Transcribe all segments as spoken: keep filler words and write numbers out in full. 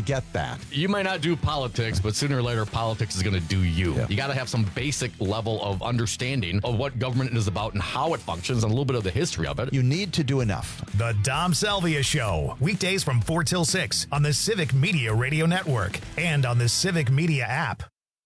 get that. You might not do politics, but sooner or later, politics is going to do you. Yeah. You got to have some basic level of understanding of what government is about and how it functions and a little bit of the history of it. You need to do enough. The Dom Salvia Show, weekdays from four till six on the Civic Media Radio Network and on the Civic Media app.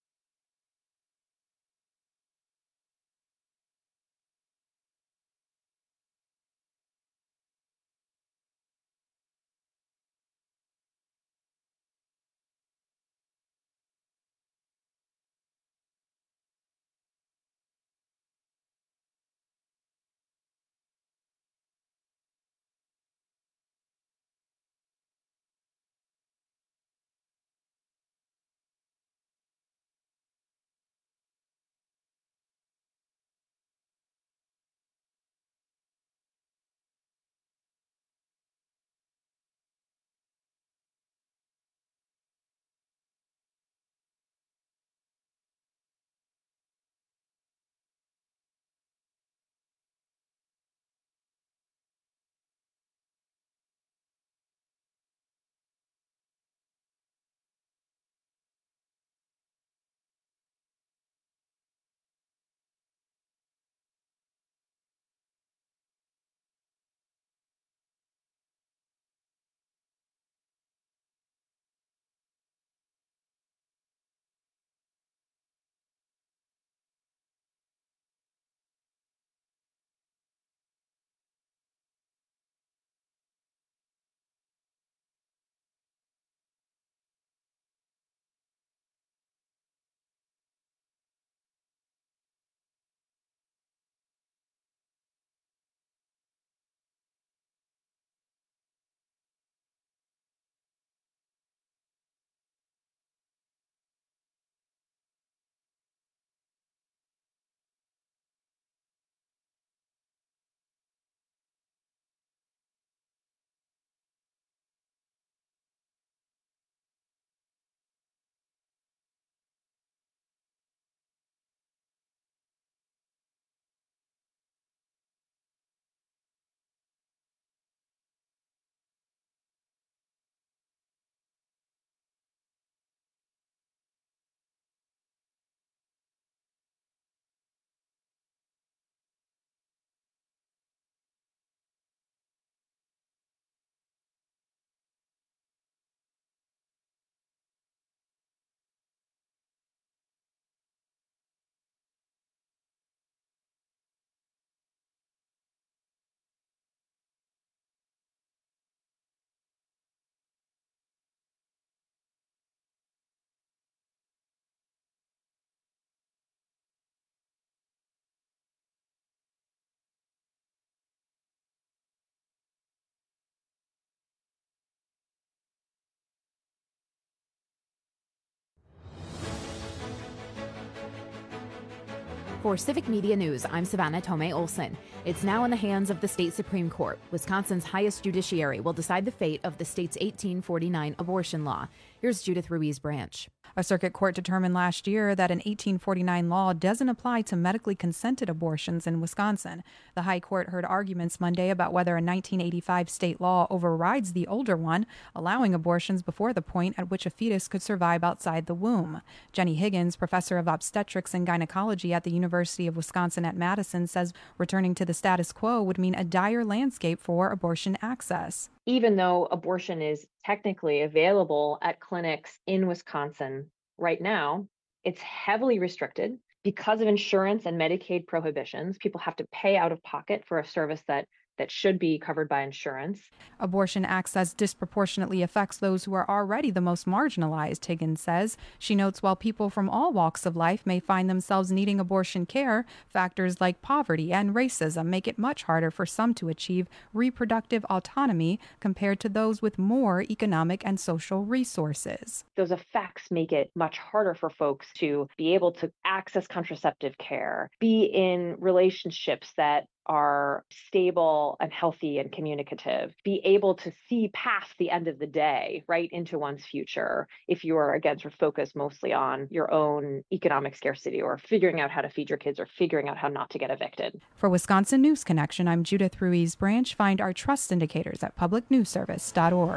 For Civic Media News, I'm Savannah Tomei Olson. It's now in the hands of the state Supreme Court. Wisconsin's highest judiciary will decide the fate of the state's eighteen forty-nine abortion law. Here's Judith Ruiz Branch. A circuit court determined last year that an eighteen forty-nine law doesn't apply to medically consented abortions in Wisconsin. The High Court heard arguments Monday about whether a nineteen eighty-five state law overrides the older one, allowing abortions before the point at which a fetus could survive outside the womb. Jenny Higgins, professor of obstetrics and gynecology at the University of Wisconsin at Madison, says returning to the status quo would mean a dire landscape for abortion access. Even though abortion is technically available at clinics in Wisconsin right now, it's heavily restricted because of insurance and Medicaid prohibitions. People have to pay out of pocket for a service that that should be covered by insurance. Abortion access disproportionately affects those who are already the most marginalized, Higgins says. She notes while people from all walks of life may find themselves needing abortion care, factors like poverty and racism make it much harder for some to achieve reproductive autonomy compared to those with more economic and social resources. Those effects make it much harder for folks to be able to access contraceptive care, be in relationships that are stable and healthy and communicative, be able to see past the end of the day, right, into one's future, if you are, again, sort of focused mostly on your own economic scarcity or figuring out how to feed your kids or figuring out how not to get evicted. For Wisconsin News Connection, I'm Judith Ruiz Branch. Find our trust indicators at public news service dot org.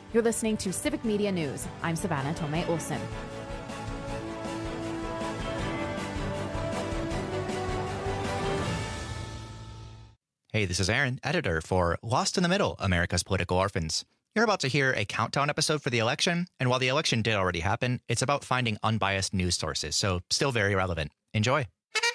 You're listening to Civic Media News. I'm Savannah Tomei Olson. Hey, this is Aaron, editor for Lost in the Middle, America's Political Orphans. You're about to hear a countdown episode for the election, and while the election did already happen, it's about finding unbiased news sources, so still very relevant. Enjoy.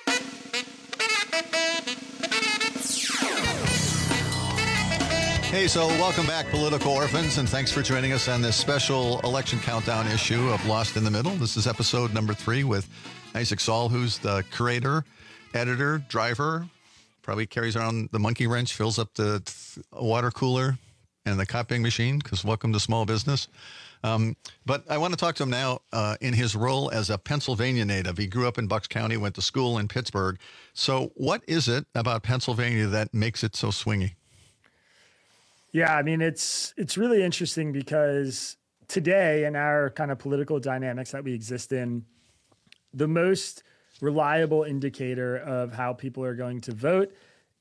Hey, so welcome back, Political Orphans, and thanks for joining us on this special election countdown issue of Lost in the Middle. This is episode number three with Isaac Saul, who's the curator, editor, driver, probably carries around the monkey wrench, fills up the water cooler and the copying machine, because welcome to small business. Um, but I want to talk to him now uh, in his role as a Pennsylvania native. He grew up in Bucks County, went to school in Pittsburgh. So what is it about Pennsylvania that makes it so swingy? Yeah, I mean, it's it's really interesting because today in our kind of political dynamics that we exist in, the most reliable indicator of how people are going to vote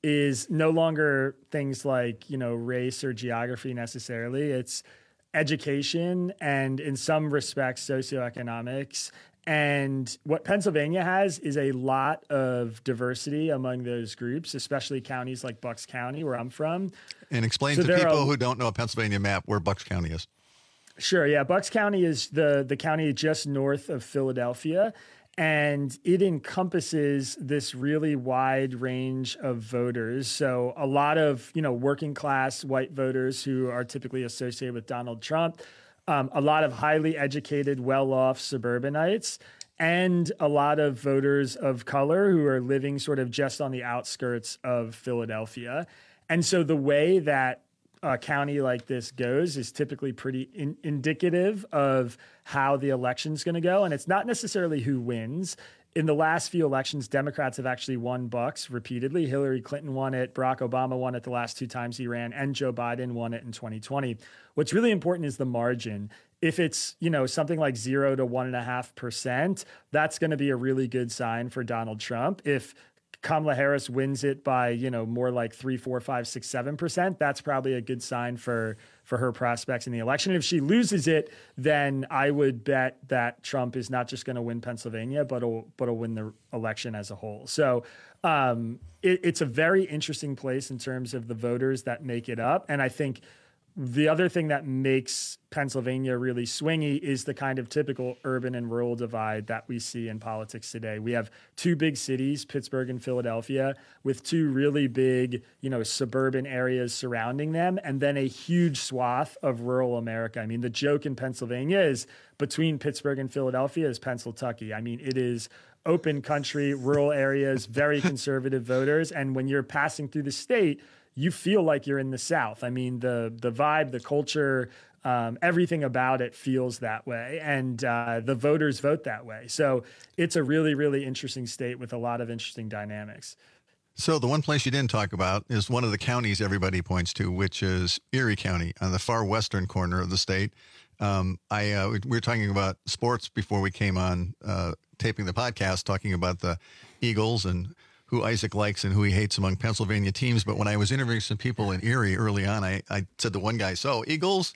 is no longer things like, you know, race or geography necessarily. It's education and in some respects, socioeconomics. And what Pennsylvania has is a lot of diversity among those groups, especially counties like Bucks County, where I'm from. And explain so to people are, who don't know a Pennsylvania map where Bucks County is. Sure, yeah. Bucks County is the, the county just north of Philadelphia, and it encompasses this really wide range of voters. So a lot of, you know, working class white voters who are typically associated with Donald Trump, Um, a lot of highly educated, well-off suburbanites, and a lot of voters of color who are living sort of just on the outskirts of Philadelphia. And so the way that a county like this goes is typically pretty in- indicative of how the election's going to go. And it's not necessarily who wins. In the last few elections, Democrats have actually won Bucks repeatedly. Hillary Clinton won it, Barack Obama won it the last two times he ran, and Joe Biden won it in twenty twenty. What's really important is the margin. If it's, you know, something like zero to one and a half percent, that's going to be a really good sign for Donald Trump. If Kamala Harris wins it by, you know, more like three, four, five, six, seven percent, that's probably a good sign for for her prospects in the election. If she loses it, then I would bet that Trump is not just going to win Pennsylvania, but will but will win the election as a whole. So um, it, it's a very interesting place in terms of the voters that make it up. And I think the other thing that makes Pennsylvania really swingy is the kind of typical urban and rural divide that we see in politics today. We have two big cities, Pittsburgh and Philadelphia, with two really big, you know, suburban areas surrounding them, and then a huge swath of rural America. I mean, the joke in Pennsylvania is between Pittsburgh and Philadelphia is Pennsyltucky. I mean, it is open country, rural areas, very conservative voters. And when you're passing through the state, you feel like you're in the South. I mean, the the vibe, the culture, um, everything about it feels that way. And uh, the voters vote that way. So it's a really, really interesting state with a lot of interesting dynamics. So the one place you didn't talk about is one of the counties everybody points to, which is Erie County on the far western corner of the state. Um, I uh, we were talking about sports before we came on uh, taping the podcast, talking about the Eagles and who Isaac likes and who he hates among Pennsylvania teams. But when I was interviewing some people in Erie early on, I, I said to one guy, so Eagles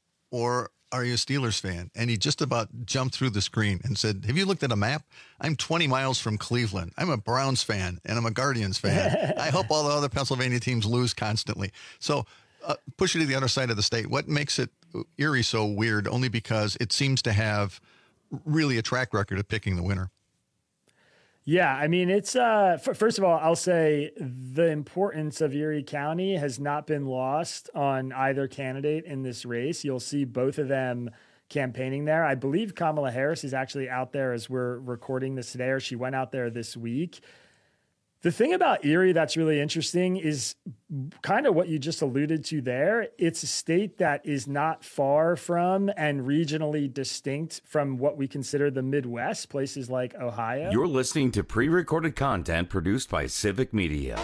or are you a Steelers fan? And he just about jumped through the screen and said, have you looked at a map? I'm twenty miles from Cleveland. I'm a Browns fan and I'm a Guardians fan. I hope all the other Pennsylvania teams lose constantly. So uh, push it to the other side of the state. What makes it Erie so weird? Only because it seems to have really a track record of picking the winner. Yeah, I mean, it's uh, f- first of all, I'll say the importance of Erie County has not been lost on either candidate in this race. You'll see both of them campaigning there. I believe Kamala Harris is actually out there as we're recording this today, or she went out there this week. The thing about Erie that's really interesting is kind of what you just alluded to there. It's a state that is not far from and regionally distinct from what we consider the Midwest, places like Ohio. You're listening to pre-recorded content produced by Civic Media.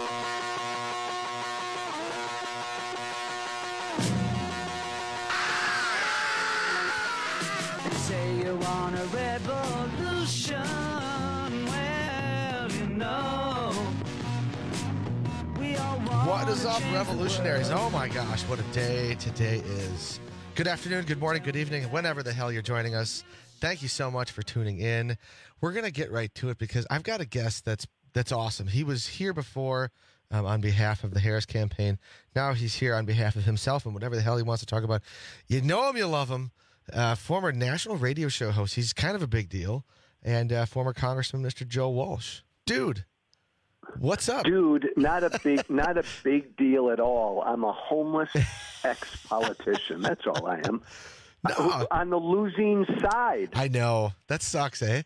Say you want a revolution, well, you know. What is up, revolutionaries? Oh my gosh, what a day today is. Good afternoon, good morning, good evening, whenever the hell you're joining us. Thank you so much for tuning in. We're going to get right to it because I've got a guest that's that's awesome. He was here before um, on behalf of the Harris campaign. Now he's here on behalf of himself and whatever the hell he wants to talk about. You know him, you love him. Uh, former national radio show host. He's kind of a big deal. And uh, former Congressman Mister Joe Walsh. Dude, what's up? Dude, not a big not a big deal at all. I'm a homeless ex-politician. That's all I am. No. On the losing side. I know. That sucks, eh?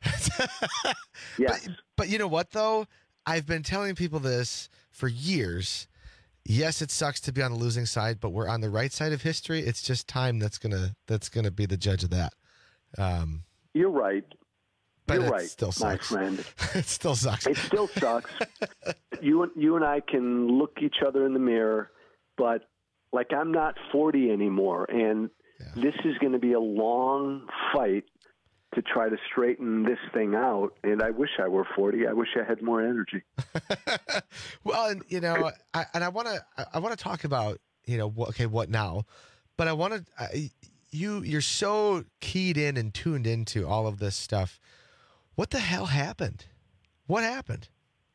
Yes. But, but you know what, though? I've been telling people this for years. Yes, it sucks to be on the losing side, but we're on the right side of history. It's just time that's gonna that's gonna be the judge of that. Um, You're right. But You're it right, still sucks. my friend. It still sucks. It still sucks. you and you and I can look each other in the mirror, but like I'm not forty anymore, and yeah. This is going to be a long fight to try to straighten this thing out. And I wish I were forty. I wish I had more energy. Well, and you know, I, and I want to I want to talk about you know what, okay what now, but I want to you you're so keyed in and tuned into all of this stuff. What the hell happened? What happened?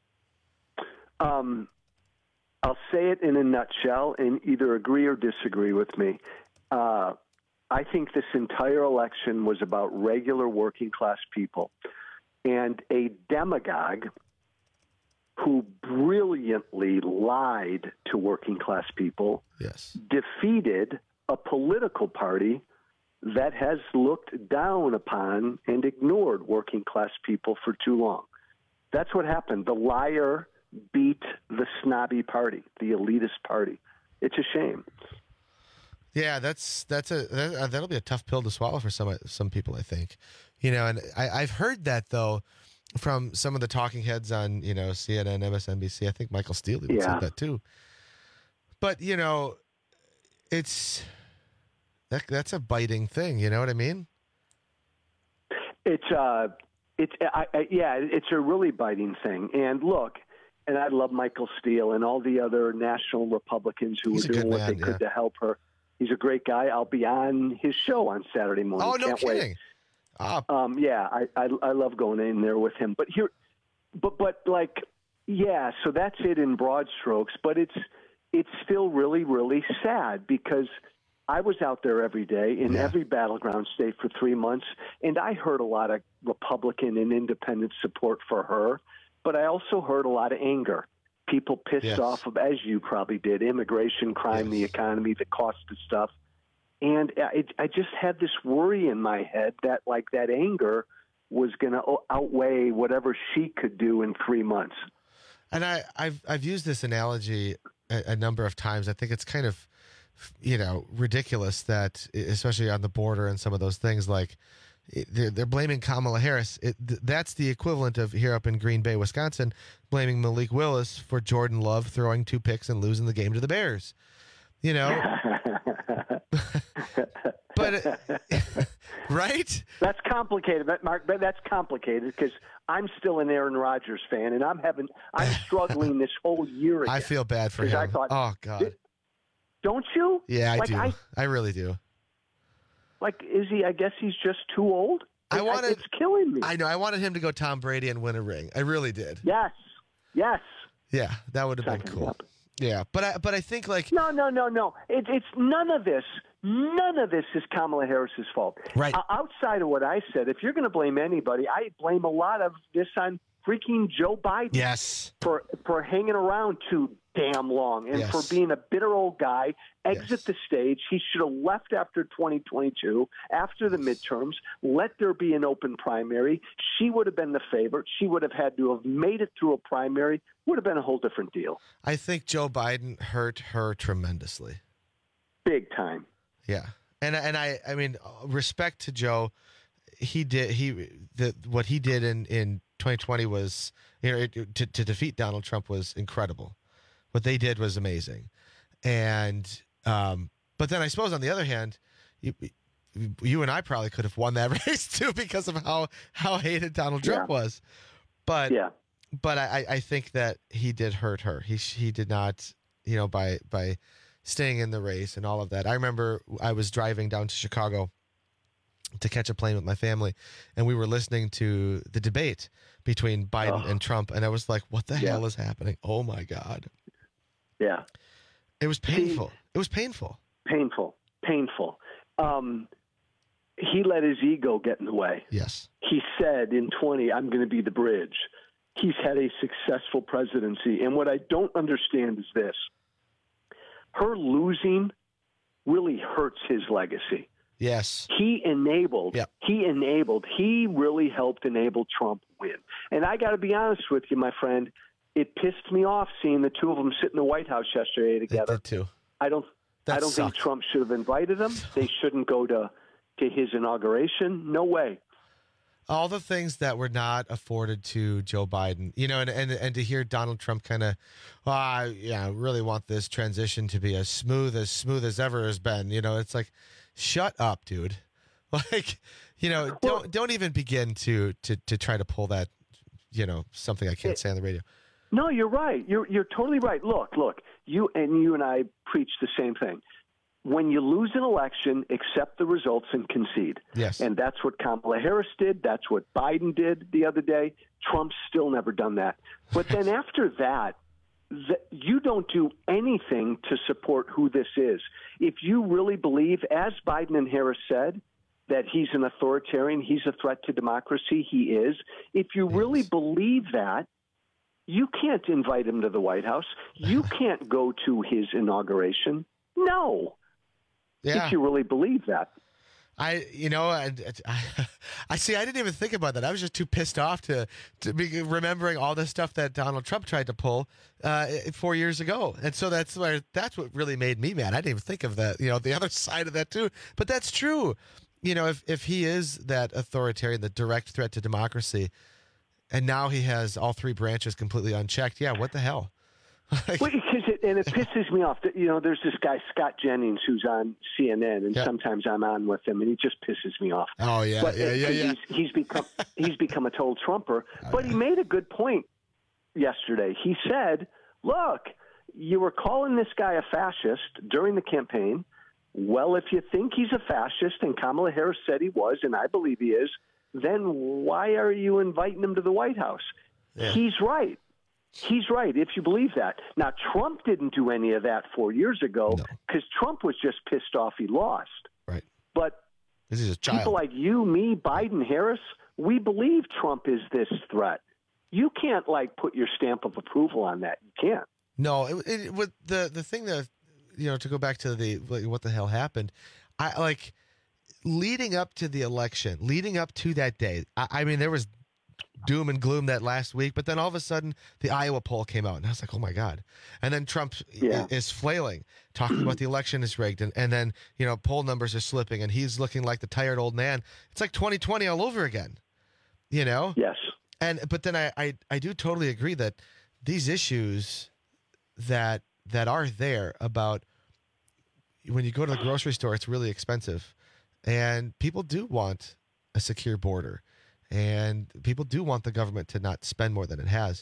Um, I'll say it in a nutshell, and either agree or disagree with me. Uh, I think this entire election was about regular working class people and a demagogue who brilliantly lied to working class people, yes, defeated a political party that has looked down upon and ignored working class people for too long. That's what happened. The liar beat the snobby party, the elitist party. It's a shame. Yeah, that's that's a that, that'll be a tough pill to swallow for some some people, I think. You know, and I, I've heard that though from some of the talking heads on you know C N N, M S N B C. I think Michael Steele even yeah. said that too. But you know, it's that that's a biting thing. You know what I mean? It's uh, it's I, I, yeah, it's a really biting thing. And look, and I love Michael Steele and all the other national Republicans who He's were doing what man, they could yeah. to help her. He's a great guy. I'll be on his show on Saturday morning. Oh, no Can't kidding. Wait. Ah. Um, yeah, I, I I love going in there with him. But here, but but like, yeah. So that's it in broad strokes. But it's it's still really really sad because I was out there every day in yeah. every battleground state for three months, and I heard a lot of Republican and independent support for her. But I also heard a lot of anger. People pissed yes. off of, as you probably did, immigration, crime, yes. the economy, the cost of stuff. And I, I just had this worry in my head that, like, that anger was going to outweigh whatever she could do in three months. And I, I've I've used this analogy a, a number of times. I think it's kind of, you know, ridiculous that, especially on the border and some of those things, like, They're, they're blaming Kamala Harris. It, th- that's the equivalent of here up in Green Bay, Wisconsin, blaming Malik Willis for Jordan Love throwing two picks and losing the game to the Bears. You know? But, uh, right? That's complicated, Mark. But that's complicated because I'm still an Aaron Rodgers fan, and I'm having I'm struggling this whole year again. I feel bad for him. I thought, oh, God. Don't you? Yeah, I like, do. I, I really do. Like, is he? I guess he's just too old. I wanted. It's killing me. I know. I wanted him to go Tom Brady and win a ring. I really did. Yes. Yes. Yeah, that would have been Second cool. up. Yeah, but I, but I think like no, no, no, no. It, it's none of this. None of this is Kamala Harris's fault. Right. Uh, outside of what I said, if you're going to blame anybody, I blame a lot of this on freaking Joe Biden. Yes. For for hanging around too damn long and yes. for being a bitter old guy. Exit yes. the stage. He should have left after twenty twenty-two, after the midterms. Let there be an open primary. She would have been the favorite. She would have had to have made it through a primary. Would have been a whole different deal. I think Joe Biden hurt her tremendously. Big time. Yeah. And and I I mean respect to Joe. He did he the what he did in in twenty twenty was, you know, to to defeat Donald Trump was incredible. What they did was amazing. And um but then I suppose on the other hand, you you and I probably could have won that race too because of how how hated Donald Trump yeah. was. But yeah. but I I think that he did hurt her. He he did not, you know, by by staying in the race and all of that. I remember I was driving down to Chicago to catch a plane with my family, and we were listening to the debate between Biden oh. and Trump, and I was like, what the yeah. hell is happening? Oh, my God. Yeah. It was painful. See, it was painful. Painful. Painful. Um, he let his ego get in the way. Yes. He said in twenty, I'm going to be the bridge. He's had a successful presidency. And what I don't understand is this. Her losing really hurts his legacy. Yes. He enabled, yep. he enabled, he really helped enable Trump win. And I got to be honest with you, my friend, it pissed me off seeing the two of them sit in the White House yesterday together. It did too. I don't, that I don't sucked. think Trump should have invited them. They shouldn't go to, to his inauguration. No way. All the things that were not afforded to Joe Biden, you know, and and, and to hear Donald Trump kind of, oh, I yeah, really want this transition to be as smooth as smooth as ever has been. You know, it's like, shut up, dude. Like, you know, don't don't even begin to to to try to pull that, you know, something I can't say on the radio. No, you're right. You're you're totally right. Look, look, you and you and I preach the same thing. When you lose an election, accept the results and concede. Yes. And that's what Kamala Harris did. That's what Biden did the other day. Trump's still never done that. But then after that, th- you don't do anything to support who this is. If you really believe, as Biden and Harris said, that he's an authoritarian, he's a threat to democracy, he is. If you really believe that, you can't invite him to the White House. You can't go to his inauguration. No. Yeah. If you really believe that. I, you know, I, I, I see. I didn't even think about that. I was just too pissed off to to be remembering all the stuff that Donald Trump tried to pull uh, four years ago, and so that's where that's what really made me mad. I didn't even think of that. You know, the other side of that too. But that's true. You know, if if he is that authoritarian, the direct threat to democracy, and now he has all three branches completely unchecked. Yeah, what the hell? Like, well, because it, and it pisses me off. You know, there's this guy, Scott Jennings, who's on C N N, and yep. sometimes I'm on with him, and he just pisses me off. Oh, yeah, but, yeah, yeah, yeah. He's, he's, become, he's become a total Trumper. Oh, but yeah. He made a good point yesterday. He said, look, you were calling this guy a fascist during the campaign. Well, if you think he's a fascist, and Kamala Harris said he was, and I believe he is, then why are you inviting him to the White House? Yeah. He's right. He's right, if you believe that. Now, Trump didn't do any of that four years ago because no. Trump was just pissed off he lost. Right. But this is a child. People like you, me, Biden, Harris, we believe Trump is this threat. You can't, like, put your stamp of approval on that. You can't. No, it, it, with the, the thing that, you know, to go back to the like, what the hell happened, I like leading up to the election, leading up to that day, I, I mean, there was doom and gloom that last week, but then all of a sudden the Iowa poll came out and I was like, oh my God. And then Trump yeah. is flailing, talking about the election is rigged. And, and then, you know, poll numbers are slipping and he's looking like the tired old man. It's like twenty twenty all over again, you know? Yes. And, but then I, I, I do totally agree that these issues that, that are there about when you go to the grocery store, it's really expensive and people do want a secure border. And people do want the government to not spend more than it has.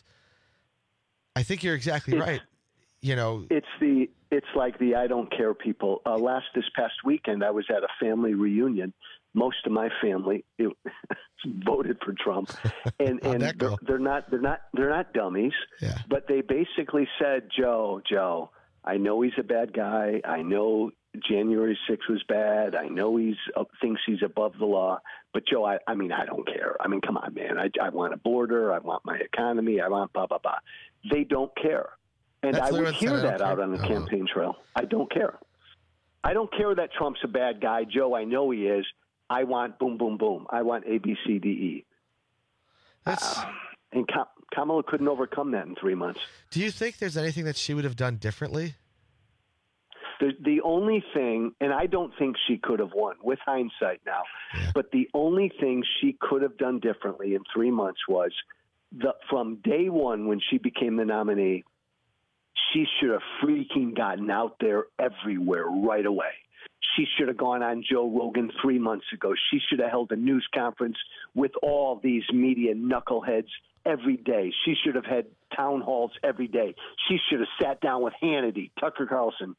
I think you're exactly it's, right. You know, it's the it's like the I don't care people. Uh, last this past weekend, I was at a family reunion. Most of my family it, voted for Trump, and and they're, they're not they're not they're not dummies. Yeah. But they basically said, Joe, Joe, I know he's a bad guy. I know January sixth was bad. I know he's uh, thinks he's above the law. But, Joe, I, I mean, I don't care. I mean, come on, man. I, I want a border. I want my economy. I want blah, blah, blah. They don't care. And That's I would hear that out on the oh. campaign trail. I don't care. I don't care that Trump's a bad guy. Joe, I know he is. I want boom, boom, boom. I want A, B, C, D, E. That's... Uh, and Kam- Kamala couldn't overcome that in three months. Do you think there's anything that she would have done differently? The, the only thing, and I don't think she could have won with hindsight now, yeah. but the only thing she could have done differently in three months was the, from day one when she became the nominee, she should have freaking gotten out there everywhere right away. She should have gone on Joe Rogan three months ago. She should have held a news conference with all these media knuckleheads every day. She should have had town halls every day. She should have sat down with Hannity, Tucker Carlson,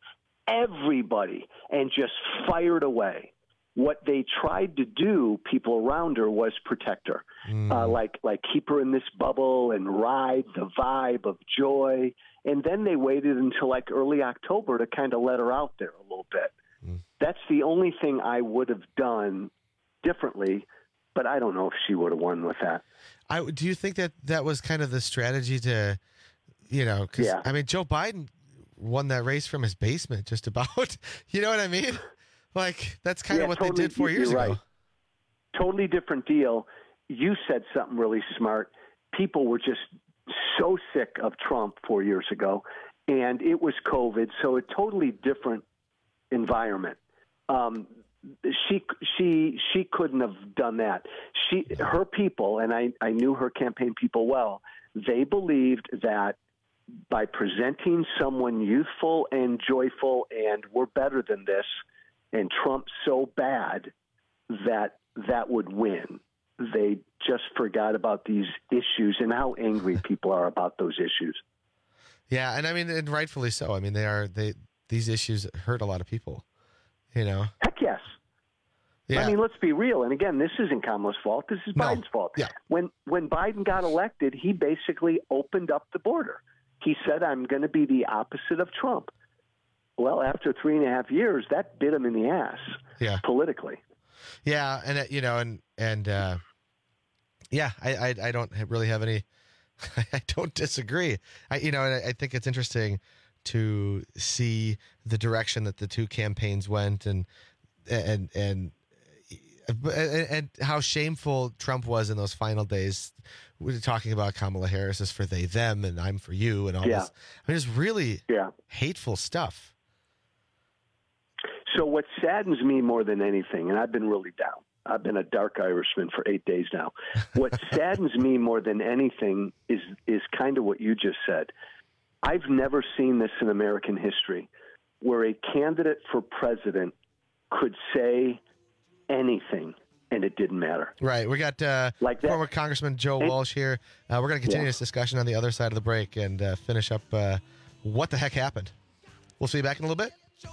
everybody and just fired away. What they tried to do, people around her, was protect her, mm. uh, like like keep her in this bubble and ride the vibe of joy. And then they waited until like early October to kind of let her out there a little bit. Mm. That's the only thing I would have done differently, but I don't know if she would have won with that. I, do you think that that was kind of the strategy to, you know, because, yeah. I mean, Joe Biden won that race from his basement just about, you know what I mean? Like, that's kind yeah, of what totally, they did four years right. ago. Totally different deal. You said something really smart. People were just so sick of Trump four years ago, and it was COVID, so a totally different environment. Um, she she she couldn't have done that. She her people, and I, I knew her campaign people well, they believed that by presenting someone youthful and joyful and we're better than this, and Trump's so bad that that would win. They just forgot about these issues and how angry people are about those issues. Yeah, and I mean, and rightfully so. I mean, they are they these issues hurt a lot of people. You know. Heck yes. Yeah. I mean, let's be real. And again, this isn't Kamala's fault. This is No. Biden's fault. Yeah. When when Biden got elected, he basically opened up the border. He said, "I'm going to be the opposite of Trump." Well, after three and a half years, that bit him in the ass. Yeah. Politically. Yeah, and uh, you know, and and uh, yeah, I, I I don't really have any. I don't disagree. I you know, and I, I think it's interesting to see the direction that the two campaigns went, and and and and, and how shameful Trump was in those final days. We were talking about Kamala Harris is for they them, and I'm for you, and all Yeah. this. I mean, it's really yeah. hateful stuff. So what saddens me more than anything, and I've been really down. I've been a dark Irishman for eight days now. What saddens me more than anything is is kind of what you just said. I've never seen this in American history, where a candidate for president could say anything and it didn't matter. Right. We got uh, like that. former Congressman Joe And, Walsh here. Uh, we're going to continue Yeah. this discussion on the other side of the break and uh, finish up uh, what the heck happened. We'll see you back in a little bit.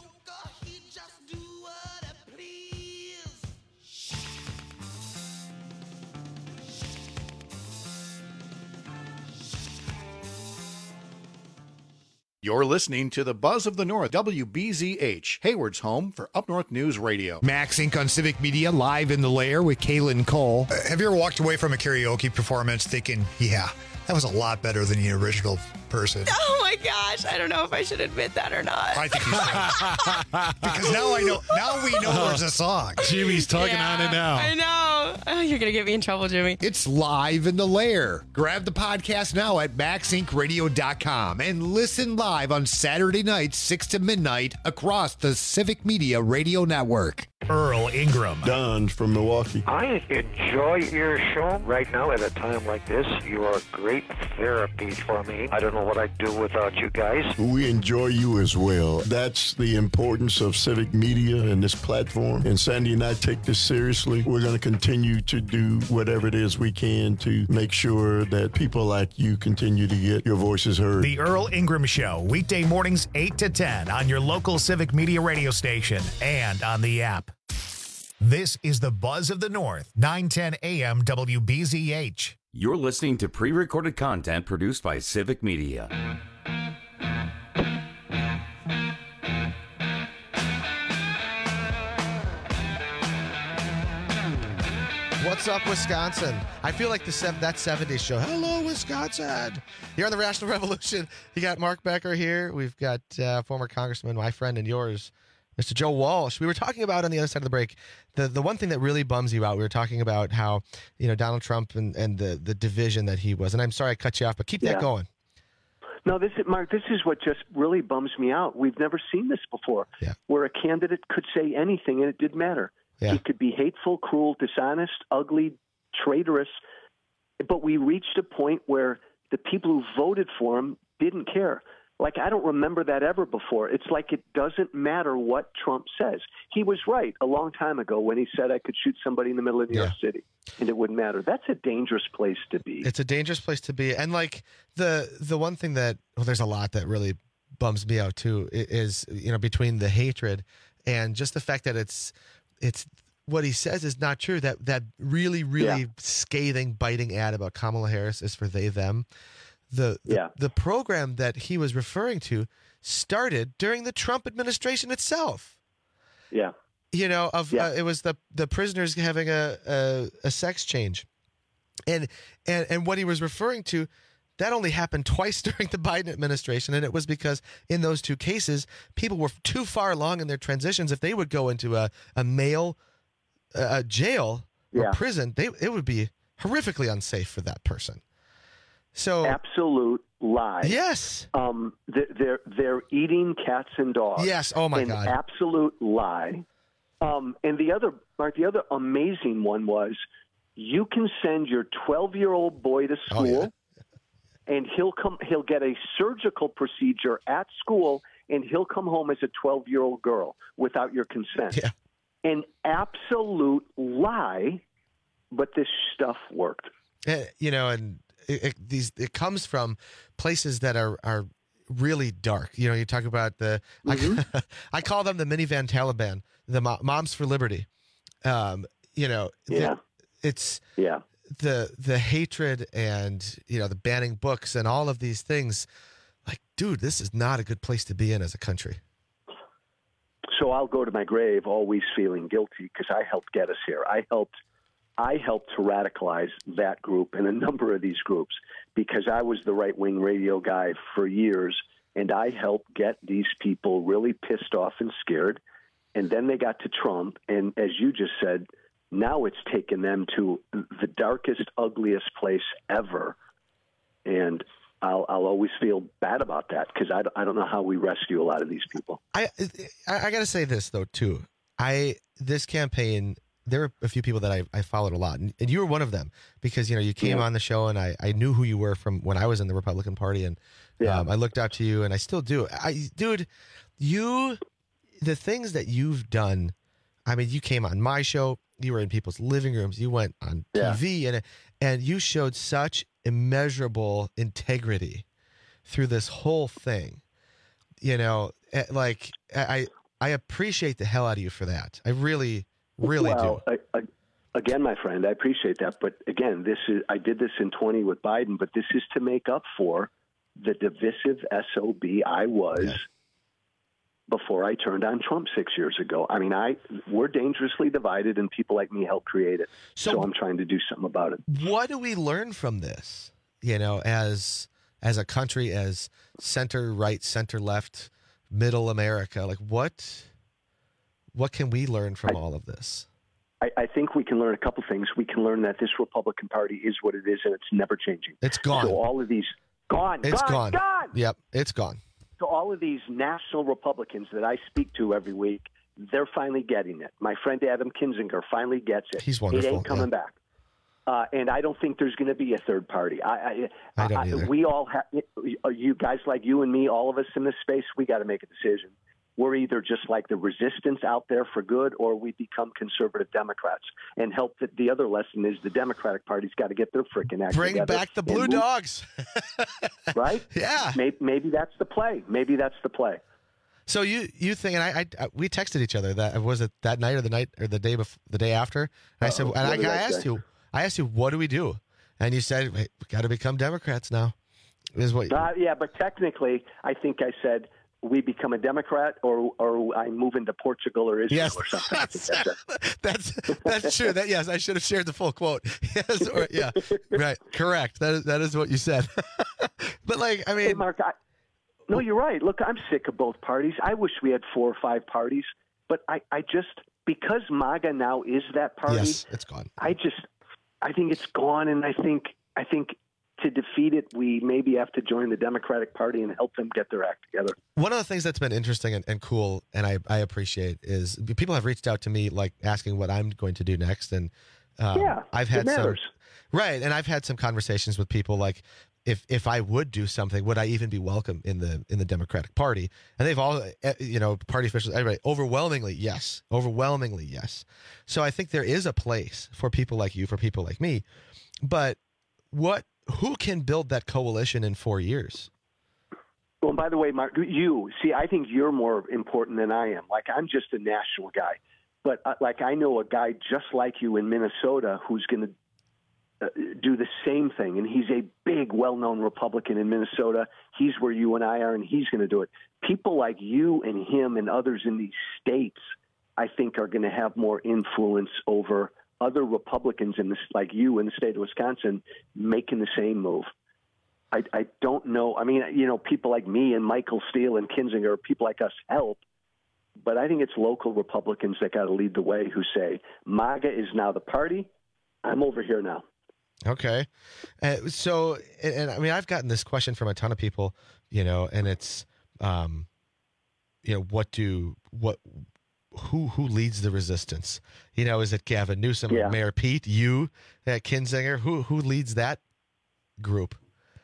You're listening to the Buzz of the North, W B Z H, Hayward's home for Up North News Radio. Max Incorporated on Civic Media, live in the lair with Kaylin Cole. Uh, have you ever walked away from a karaoke performance thinking, yeah, that was a lot better than the original person? Oh my gosh, I don't know if I should admit that or not. I think you should. Because now I know. Now we know there's a song. Jimmy's tugging Yeah, on it now. I know. Oh, you're going to get me in trouble, Jimmy. It's live in the lair. Grab the podcast now at max inc radio dot com and listen live on Saturday nights, six to midnight, across the Civic Media Radio Network. Earl Ingram. Don from Milwaukee. I enjoy your show. Right now, at a time like this, you are great therapy for me. I don't know what I'd do without you guys. We enjoy you as well. That's the importance of Civic Media and this platform. And Sandy and I take this seriously. We're going to continue to do whatever it is we can to make sure that people like you continue to get your voices heard. The Earl Ingram Show, weekday mornings eight to ten on your local Civic Media radio station and on the app. This is the Buzz of the North, nine ten A M W B Z H. You're listening to pre-recorded content produced by Civic Media. What's up, Wisconsin? I feel like the sev- that seventies show. Hello, Wisconsin. Here on the Rational Revolution, you got Mark Becker here. We've got uh, former Congressman, my friend and yours, Mister Joe Walsh. We were talking about on the other side of the break, the the one thing that really bums you out. We were talking about how, you know, Donald Trump and, and the, the division that he was. And I'm sorry I cut you off, but keep Yeah. that going. No, this is Mark. This is what just really bums me out. We've never seen this before, yeah. where a candidate could say anything and it didn't matter. Yeah. He could be hateful, cruel, dishonest, ugly, traitorous, but we reached a point where the people who voted for him didn't care. Like, I don't remember that ever before. It's like it doesn't matter what Trump says. He was right a long time ago when he said I could shoot somebody in the middle of New Yeah. York City, and it wouldn't matter. That's a dangerous place to be. It's a dangerous place to be. And like the the one thing that, well, there's a lot that really bums me out too is, you know, between the hatred and just the fact that it's it's what he says is not true. That that really, really yeah. scathing, biting ad about Kamala Harris is for they, them. The, the yeah. the program that he was referring to started during the Trump administration itself. Yeah. You know, of yeah. uh, it was the the prisoners having a, a a sex change. And and and what he was referring to, that only happened twice during the Biden administration, and it was because in those two cases, people were too far along in their transitions. If they would go into a a male uh, jail or yeah. prison, they it would be horrifically unsafe for that person. So absolute lie. Yes. Um, they're they're, they're eating cats and dogs. Yes. Oh my An God. Absolute lie. Um, and the other, Mark, the other amazing one was, you can send your twelve-year-old boy to school, oh, yeah. and he'll come. He'll get a surgical procedure at school, and he'll come home as a twelve-year-old girl without your consent. Yeah. An absolute lie, but this stuff worked. Uh, you know, and it, it, these it comes from places that are are really dark. You know, you talk about the mm-hmm. I, I call them the minivan Taliban, the Mo- Moms for Liberty. Um, you know, yeah. It's yeah. the the hatred and, you know, the banning books and all of these things. Like, dude, this is not a good place to be in as a country. So I'll go to my grave always feeling guilty because I helped get us here. I helped I helped to radicalize that group and a number of these groups because I was the right-wing radio guy for years, and I helped get these people really pissed off and scared. And then they got to Trump, and as you just said, now it's taken them to the darkest, ugliest place ever. And I'll, I'll always feel bad about that because I, I don't know how we rescue a lot of these people. I I, I got to say this, though, too. I This campaign, there were a few people that I, I followed a lot, and, and you were one of them because, you know, you came yeah. on the show, and I, I knew who you were from when I was in the Republican Party, and yeah. um, I looked up to you, and I still do. I, dude, you, the things that you've done, I mean, you came on my show, you were in people's living rooms, you went on yeah. T V, and and you showed such immeasurable integrity through this whole thing. You know, like I I appreciate the hell out of you for that. I really, really well, do. I, I, again, my friend, I appreciate that. But again, this is I did this in twenty with Biden, but this is to make up for the divisive S O B I was. Yeah. Before I turned on Trump six years ago. I mean, I we're dangerously divided, and people like me help create it. So, so I'm trying to do something about it. What do we learn from this? You know, as as a country, as center right, center left, middle America, like what what can we learn from I, all of this? I, I think we can learn a couple things. We can learn that this Republican Party is what it is, and it's never changing. It's gone. So all of these gone. It's gone. gone. Gone. Yep, it's gone. So all of these national Republicans that I speak to every week, they're finally getting it. My friend Adam Kinzinger finally gets it. He's wonderful. It ain't coming yeah. back. Uh, and I don't think there's going to be a third party. I, I, I don't I, either. We all have, you guys like you and me, all of us in this space, we got to make a decision. We're either just like the resistance out there for good, or we become conservative Democrats and help. The, the other lesson is the Democratic Party's got to get their freaking act Bring together. back the blue move, dogs. Right? Yeah. Maybe, maybe that's the play. Maybe that's the play. So you you think, and I, I we texted each other that was it that night or the night or the day before the day after. And I said, and I, I asked say? you, I asked you, what do we do? And you said, hey, we got to become Democrats now. Is what? Uh, yeah, but technically, I think I said we become a Democrat, or or I move into Portugal or Israel yes, or something. That's that's, that's true. That yes, I should have shared the full quote. Yes, or, yeah, right, correct. That is that is what you said. But like, I mean, hey, Mark, I, no, you're right. Look, I'm sick of both parties. I wish we had four or five parties, but I, I just because MAGA now is that party. Yes, it's gone. I just, I think it's gone, and I think I think. To defeat it, we maybe have to join the Democratic Party and help them get their act together. One of the things that's been interesting and, and cool, and I, I appreciate, is people have reached out to me like asking what I'm going to do next, and um, yeah, I've had it some matters. right, and I've had some conversations with people like if if I would do something, would I even be welcome in the in the Democratic Party? And they've all, you know, party officials, everybody, overwhelmingly yes, overwhelmingly yes. So I think there is a place for people like you, for people like me, but what. Who can build that coalition in four years? Well, and by the way, Mark, you see, I think you're more important than I am. Like, I'm just a national guy, but uh, like I know a guy just like you in Minnesota who's going to uh, do the same thing, and he's a big, well-known Republican in Minnesota. He's where you and I are, and he's going to do it. People like you and him and others in these states, I think, are going to have more influence over other Republicans in this, like you in the state of Wisconsin, making the same move. I, I don't know. I mean, you know, people like me and Michael Steele and Kinzinger, people like us help, but I think it's local Republicans that got to lead the way who say, MAGA is now the party. I'm over here now. Okay. Uh, so, and, and I mean, I've gotten this question from a ton of people, you know, and it's, um, you know, what do, what, who, who leads the resistance? You know, is it Gavin Newsom, yeah. Mayor Pete, you, uh, Kinzinger? Who, who leads that group?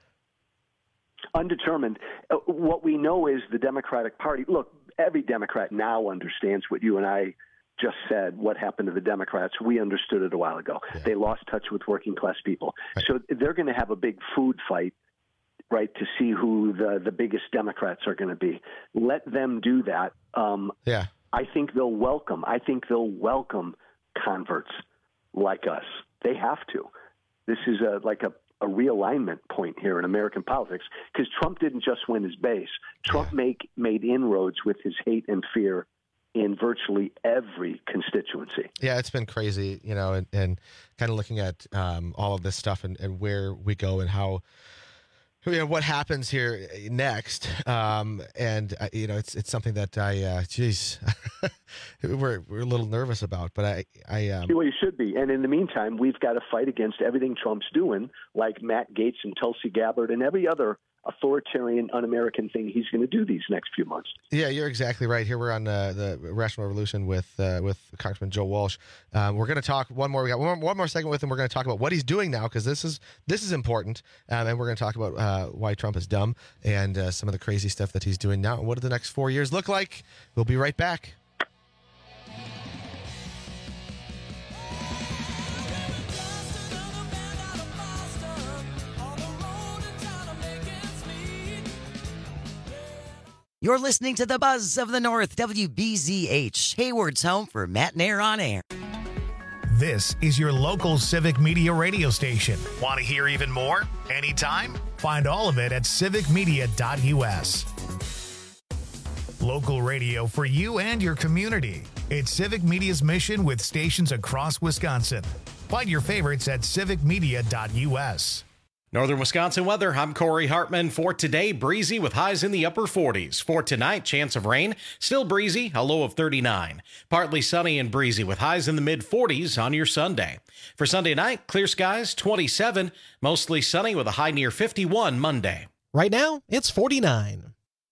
Undetermined. Uh, what we know is the Democratic Party. Look, every Democrat now understands what you and I just said, what happened to the Democrats. We understood it a while ago. Yeah. They lost touch with working class people. Right. So they're going to have a big food fight, right, to see who the, the biggest Democrats are going to be. Let them do that. Um, yeah. I think they'll welcome. I think they'll welcome converts like us. They have to. This is a like a a realignment point here in American politics, because Trump didn't just win his base. Trump yeah. make, made inroads with his hate and fear in virtually every constituency. Yeah, it's been crazy, you know, and, and kind of looking at um, all of this stuff and, and where we go and how, you know, what happens here next. Um, and, uh, you know, it's it's something that I, uh, geez, we're, we're a little nervous about, but I, I, um, well, you should be. And in the meantime, we've got to fight against everything Trump's doing, like Matt Gaetz and Tulsi Gabbard and every other authoritarian, un-American thing he's going to do these next few months. Yeah, you're exactly right. Here we're on uh, the Rational Revolution with uh, with Congressman Joe Walsh. Um, we're going to talk one more. We got one more, one more segment with him. We're going to talk about what he's doing now, because this is this is important, um, and we're going to talk about uh, why Trump is dumb and uh, some of the crazy stuff that he's doing now. And what do the next four years look like? We'll be right back. You're listening to the Buzz of the North, W B Z H, Hayward's home for Matt and Air on Air. This is your local Civic Media radio station. Want to hear even more? Anytime? Find all of it at civic media dot u s. Local radio for you and your community. It's Civic Media's mission with stations across Wisconsin. Find your favorites at civic media dot u s. Northern Wisconsin weather, I'm Corey Hartman. For today, breezy with highs in the upper forties. For tonight, chance of rain, still breezy, a low of thirty-nine. Partly sunny and breezy with highs in the mid forties on your Sunday. For Sunday night, clear skies, twenty-seven. Mostly sunny with a high near fifty-one Monday. Right now, it's forty-nine.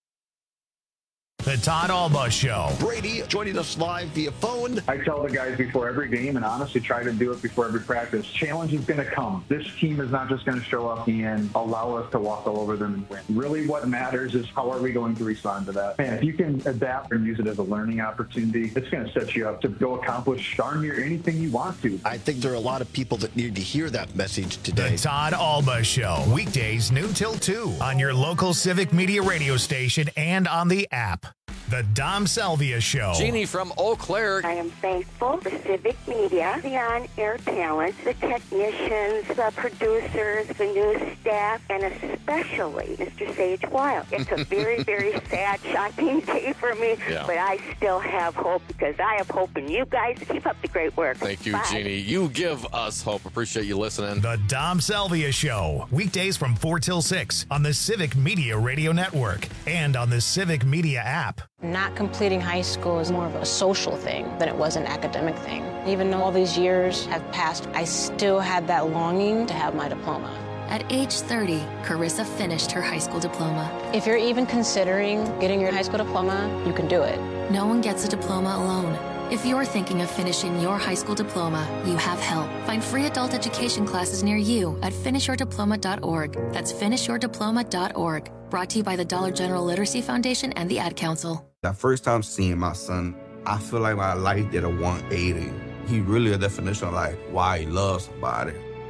The Todd Alba Show. Brady joining us live via phone. I tell the guys before every game, and honestly try to do it before every practice, challenge is going to come. This team is not just going to show up and allow us to walk all over them and win. Really what matters is how are we going to respond to that. And if you can adapt and use it as a learning opportunity, it's going to set you up to go accomplish darn near anything you want to. I think there are a lot of people that need to hear that message today. The Todd Alba Show. Weekdays noon till two on your local Civic Media radio station and on the app. The Dom Salvia Show. Jeannie from Eau Claire. I am thankful for Civic Media, the on-air talent, the technicians, the producers, the news staff, and especially Mister Sage Wild. It's a very, very sad, shocking day for me, yeah. but I still have hope because I have hope in you guys. Keep up the great work. Thank you, Bye. Jeannie. You give us hope. Appreciate you listening. The Dom Salvia Show. Weekdays from four till six on the Civic Media Radio Network and on the Civic Media app. Not completing high school is more of a social thing than it was an academic thing. Even though all these years have passed, I still had that longing to have my diploma. At age thirty, Carissa finished her high school diploma. If you're even considering getting your high school diploma, you can do it. No one gets a diploma alone. If you're thinking of finishing your high school diploma, you have help. Find free adult education classes near you at finish your diploma dot org. That's finish your diploma dot org. Brought to you by the Dollar General Literacy Foundation and the Ad Council. The first time seeing my son, I feel like my life did a one eighty. He really a definition of like why he loves somebody.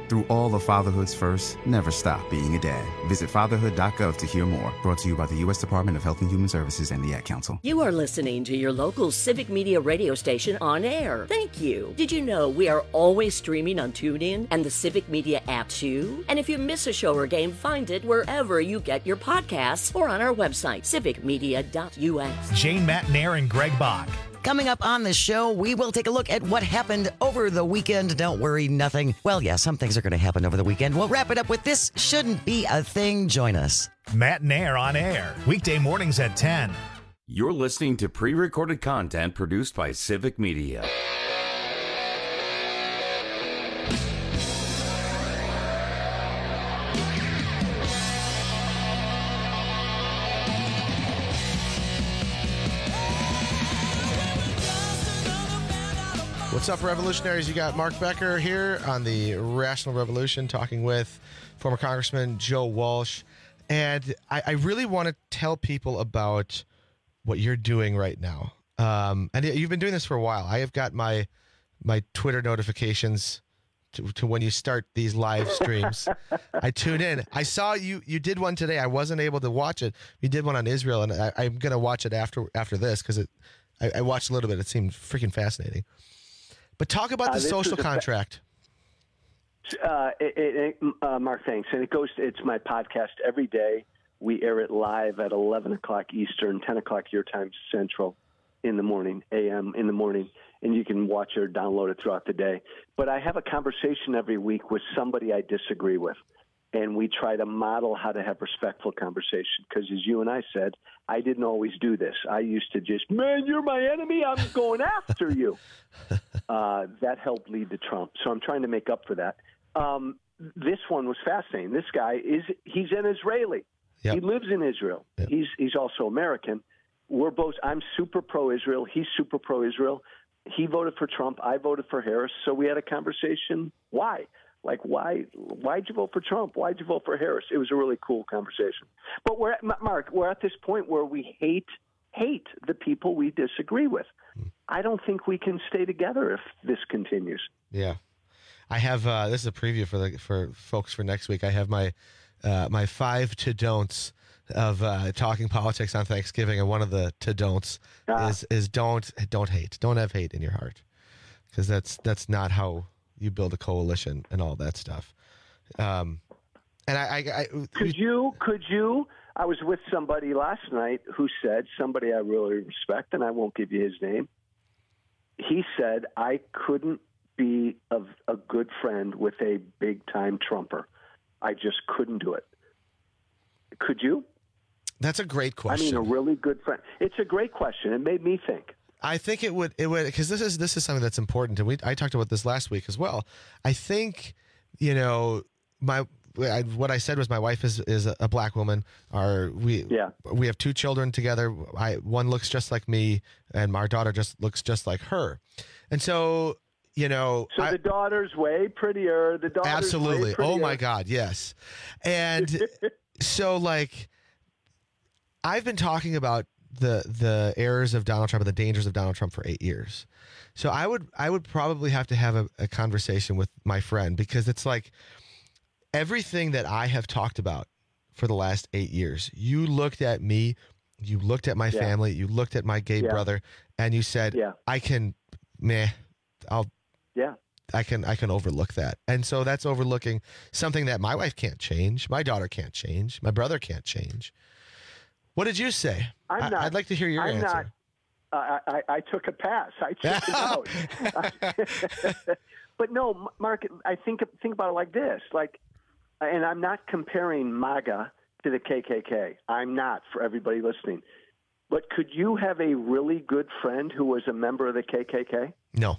Through all of fatherhood's first, never stop being a dad. Visit fatherhood dot gov to hear more. Brought to you by the U S Department of Health and Human Services and the Ad Council. You are listening to your local Civic Media radio station on air. Thank you. Did you know we are always streaming on TuneIn and the Civic Media app too? And if you miss a show or game, find it wherever you get your podcasts or on our website, civic media dot U S. Jane Matnair and Greg Bach. Coming up on the show, we will take a look at what happened over the weekend. Don't worry, nothing. Well, yeah, some things are going to happen over the weekend. We'll wrap it up with This Shouldn't Be a Thing. Join us. Matnair on air, weekday mornings at ten. You're listening to pre-recorded content produced by Civic Media. What's up, revolutionaries? You got Mark Becker here on the Rational Revolution talking with former Congressman Joe Walsh. And I, I really want to tell people about what you're doing right now. Um, and you've been doing this for a while. I have got my my Twitter notifications to, to when you start these live streams. I tune in. I saw you you did one today. I wasn't able to watch it. You did one on Israel, and I, I'm going to watch it after after this because it. I, I watched a little bit. It seemed freaking fascinating. But talk about the uh, social contract. Uh, it, it, uh, Mark, thanks. And it goes. It's my podcast every day. We air it live at eleven o'clock Eastern, ten o'clock your time Central, in the morning, A M in the morning, and you can watch or download it throughout the day. But I have a conversation every week with somebody I disagree with, and we try to model how to have respectful conversation. Because as you and I said, I didn't always do this. I used to just, man, you're my enemy. I'm going after you. Uh, that helped lead to Trump. So I'm trying to make up for that. Um, this one was fascinating. This guy is, he's an Israeli. Yep. He lives in Israel. Yep. He's, he's also American. We're both, I'm super pro-Israel. He's super pro-Israel. He voted for Trump. I voted for Harris. So we had a conversation. Why? Like, why, why'd you vote for Trump? Why'd you vote for Harris? It was a really cool conversation. But we're at, Mark, we're at this point where we hate, hate the people we disagree with. I don't think we can stay together if this continues. Yeah. I have, uh, this is a preview for the, for folks for next week. I have my, uh, my five to don'ts of, uh, talking politics on Thanksgiving. And one of the to don'ts ah. is, is don't, don't hate, don't have hate in your heart. Cause that's, that's not how you build a coalition and all that stuff. Um, and I, I, I could you, could you, I was with somebody last night who said, somebody I really respect, and I won't give you his name. He said, I couldn't be a, a good friend with a big-time Trumper. I just couldn't do it. Could you? That's a great question. I mean, a really good friend. It's a great question. It made me think. I think it would, it would, because this is this is something that's important, and we I talked about this last week as well. I think, you know, my I, what I said was my wife is is a black woman. Our we yeah. we have two children together. I one looks just like me, and our daughter just looks just like her, and so. You know, so I, the daughter's way prettier. The daughter's absolutely. Way prettier. Oh my God, yes. And so, like, I've been talking about the the errors of Donald Trump and the dangers of Donald Trump for eight years. So I would I would probably have to have a, a conversation with my friend, because it's like everything that I have talked about for the last eight years. You looked at me, you looked at my yeah. family, you looked at my gay yeah. brother, and you said, yeah. I can, meh, I'll. Yeah, I can I can overlook that. And so that's overlooking something that my wife can't change, my daughter can't change, my brother can't change. What did you say? I'm I, not, I'd like to hear your I'm answer. Not, uh, I, I took a pass. I took it out. But no, Mark, I think think about it like this. Like, and I'm not comparing MAGA to the K K K. I'm not, for everybody listening. But could you have a really good friend who was a member of the K K K? No.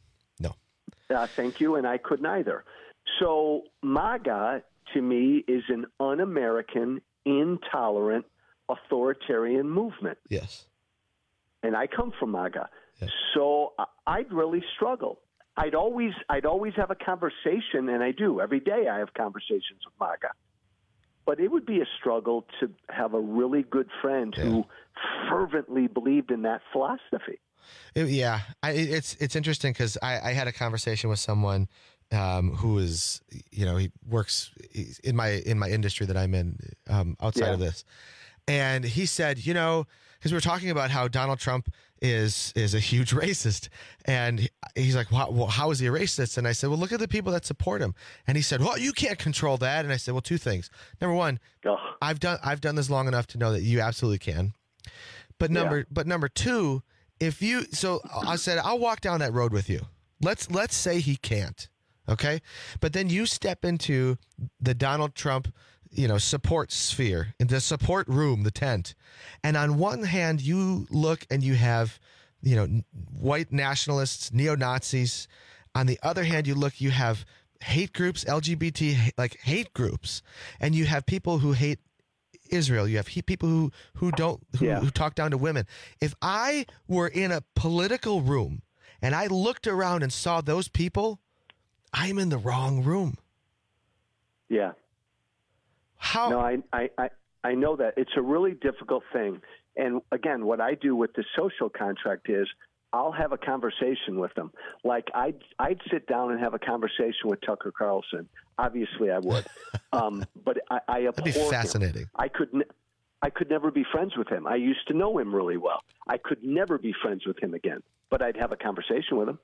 Uh, thank you, and I couldn't either. So MAGA, to me, is an un-American, intolerant, authoritarian movement. Yes. And I come from MAGA. Yes. So I'd really struggle. I'd always I'd always have a conversation, and I do. Every day I have conversations with MAGA. But it would be a struggle to have a really good friend yeah. who fervently believed in that philosophy. It, yeah, I, it's it's interesting because I, I had a conversation with someone um, who is, you know, he works in my in my industry that I'm in um, outside Yeah. of this. And he said, you know, because we were talking about how Donald Trump is is a huge racist. And he's like, well, well, how is he a racist? And I said, well, look at the people that support him. And he said, well, you can't control that. And I said, well, two things. Number one, Ugh. I've done I've done this long enough to know that you absolutely can. But number Yeah. but number two, if you so I said, I'll walk down that road with you. Let's let's say he can't. Okay. But then you step into the Donald Trump, you know, support sphere, in the support room, the tent. And on one hand, you look and you have, you know, n- white nationalists, neo-Nazis. On the other hand, you look, you have hate groups, L G B T, like hate groups. And you have people who hate Israel. You have he- people who, who don't, who, Yeah. who talk down to women. If I were in a political room and I looked around and saw those people, I'm in the wrong room. Yeah. How? No, I, I, I, I know that. It's a really difficult thing. And again, what I do with the social contract is I'll have a conversation with them. Like I'd, I'd sit down and have a conversation with Tucker Carlson. Obviously I would. Um, but I, I abhor That'd be him. fascinating. I could, ne- I could never be friends with him. I used to know him really well. I could never be friends with him again, but I'd have a conversation with him.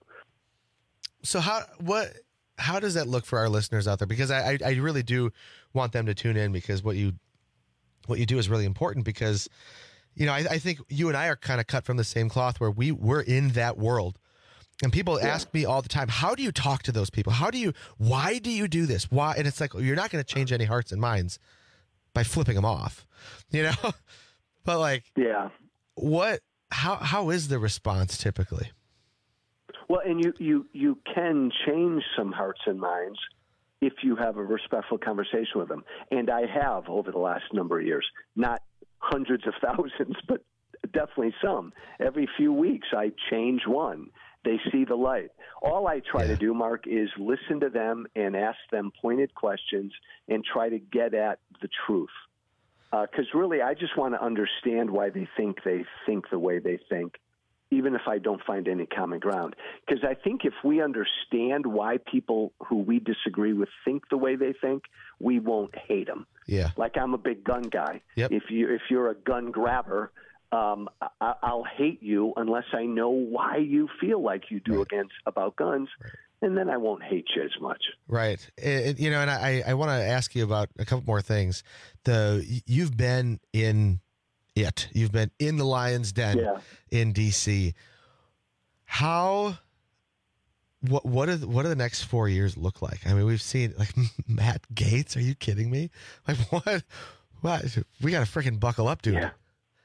So how what how does that look for our listeners out there? Because I, I I really do want them to tune in, because what you what you do is really important, because you know I, I think you and I are kind of cut from the same cloth, where we we're in that world. And people Yeah. ask me all the time, how do you talk to those people? How do you why do you do this? Why? And it's like, you're not going to change any hearts and minds by flipping them off. You know? But like, Yeah. what how how is the response typically? Well, and you, you, you can change some hearts and minds if you have a respectful conversation with them. And I have over the last number of years, not hundreds of thousands, but definitely some. Every few weeks, I change one. They see the light. All I try to do, Mark, is listen to them and ask them pointed questions and try to get at the truth. Because uh, really, I just want to understand why they think they think the way they think, even if I don't find any common ground. Because I think if we understand why people who we disagree with think the way they think, we won't hate them. Yeah. Like I'm a big gun guy. Yep. If you if you're a gun grabber, um, I, I'll hate you unless I know why you feel like you do Right. against about guns, Right. and then I won't hate you as much. Right. It, you know, and I, I want to ask you about a couple more things. The you've been in it. You've been in the Lion's Den Yeah. in D C. How what what are the, what do the next four years look like? I mean, we've seen like Matt Gaetz. Are you kidding me? Like what? What? We got to freaking buckle up, dude. Yeah.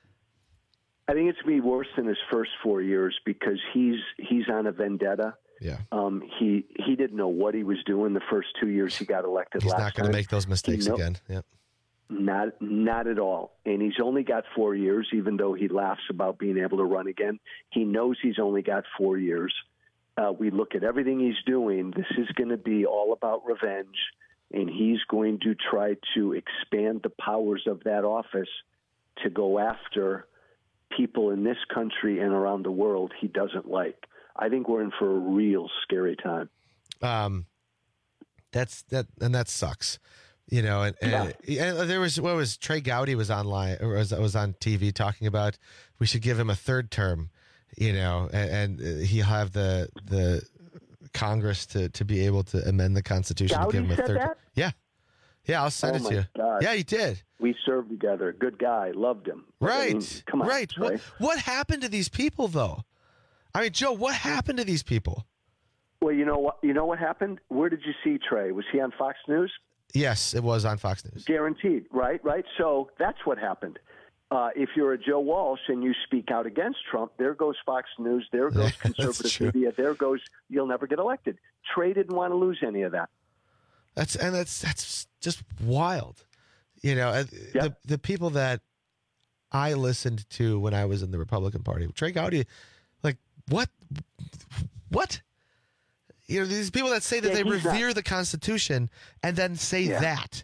I think it's going to be worse than his first four years because he's he's on a vendetta. Yeah. Um, he he didn't know what he was doing the first two years he got elected. He's last not going to time. make those mistakes He know- again. Yep. Not not at all. And he's only got four years, even though he laughs about being able to run again. He knows he's only got four years. Uh, we look at everything he's doing. This is going to be all about revenge, and he's going to try to expand the powers of that office to go after people in this country and around the world he doesn't like. I think we're in for a real scary time. Um, that's that, and that sucks. You know, and, and, and there was what was Trey Gowdy was online or was was on T V talking about we should give him a third term. You know, and, and he'll have the the Congress to, to be able to amend the Constitution Gowdy to give him a said third. that? Yeah, yeah, I'll send Oh it my to you. God. Yeah, he did. We served together. Good guy. Loved him. But, I Right, mean, come on, right. Trey. What what happened to these people though? I mean, Joe, what happened to these people? Well, you know what? You know what happened? Where did you see Trey? Was he on Fox News? Yes, it was on Fox News. Guaranteed, right? Right. So that's what happened. Uh, if you're a Joe Walsh and you speak out against Trump, there goes Fox News, there goes That's conservative true. media, there goes you'll never get elected. Trey didn't want to lose any of that. That's and that's that's just wild. You know, and Yep. the the people that I listened to when I was in the Republican Party, Trey Gowdy, like what, what? You know, these people that say that Yeah, they he's not- revere the Constitution and then say Yeah. that.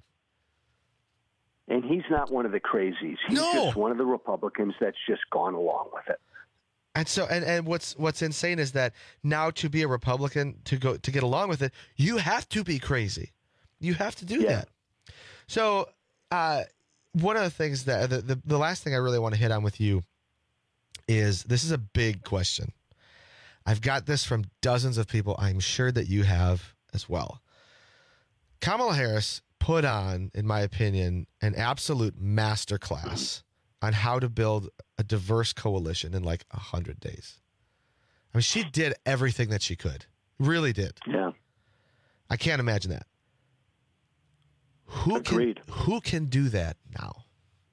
And he's not one of the crazies. He's No. just one of the Republicans that's just gone along with it. And so, and, and what's what's insane is that now to be a Republican, to go to get along with it, you have to be crazy. You have to do Yeah. that. So, uh, one of the things that the, the the last thing I really want to hit on with you is this is a big question. I've got this from dozens of people. I'm sure that you have as well. Kamala Harris put on, in my opinion, an absolute masterclass on how to build a diverse coalition in like a hundred days. I mean, she did everything that she could. Really did. Yeah. I can't imagine that. Who Agreed. can who can do that now?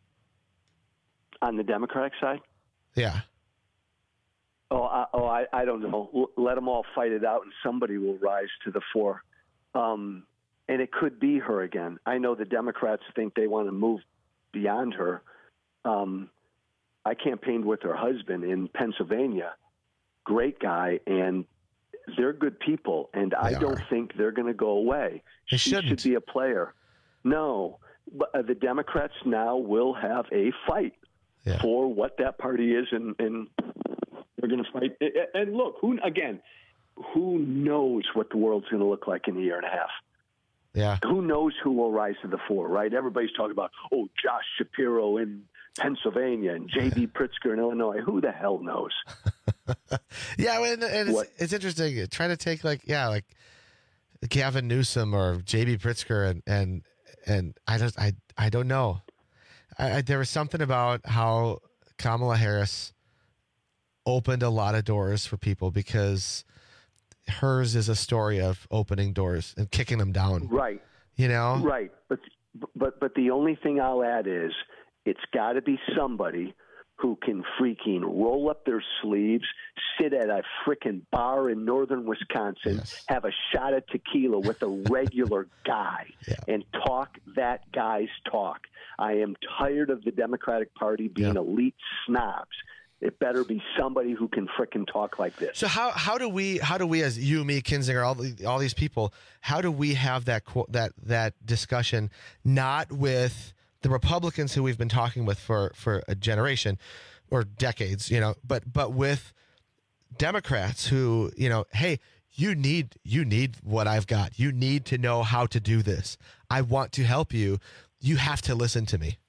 On the Democratic side? Yeah. Oh, I, oh, I, I don't know. L- Let them all fight it out, and somebody will rise to the fore. Um, and it could be her again. I know the Democrats think they want to move beyond her. Um, I campaigned with her husband in Pennsylvania. Great guy, and they're good people, and I They don't are. think they're going to go away. They she shouldn't. should be a player. No, but uh, the Democrats now will have a fight Yeah. for what that party is, and, and they're going to fight. And look, who again? Who knows what the world's going to look like in a year and a half? Yeah. Who knows who will rise to the fore, right? Everybody's talking about, oh, Josh Shapiro in Pennsylvania and J B Pritzker in Illinois. Who the hell knows? Yeah, and, and it's, What- it's interesting. Try to take like yeah, like Gavin Newsom or J B Pritzker, and and and I just I I don't know. I, I, there was something about how Kamala Harris opened a lot of doors for people because hers is a story of opening doors and kicking them down. Right. You know. Right. But but but the only thing I'll add is it's got to be somebody who can freaking roll up their sleeves, sit at a frickin' bar in northern Wisconsin, Yes. have a shot of tequila with a regular guy, Yeah. and talk that guy's talk. I am tired of the Democratic Party being Yeah. elite snobs. It better be somebody who can frickin' talk like this. So how how do we how do we as you, me, Kinzinger, all the, all these people, how do we have that qu- that that discussion not with the Republicans who we've been talking with for, for a generation or decades, you know, but but with Democrats who, you know, hey, you need you need what I've got. You need to know how to do this. I want to help you. You have to listen to me.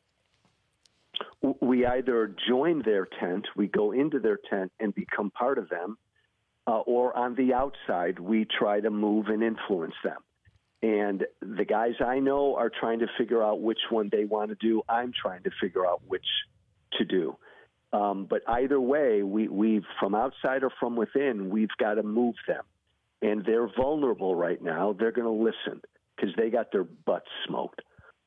We either join their tent, we go into their tent and become part of them, uh, or on the outside, we try to move and influence them. And the guys I know are trying to figure out which one they want to do. I'm trying to figure out which to do. Um, but either way, we, we've from outside or from within, we've got to move them. And they're vulnerable right now. They're going to listen because they got their butts smoked.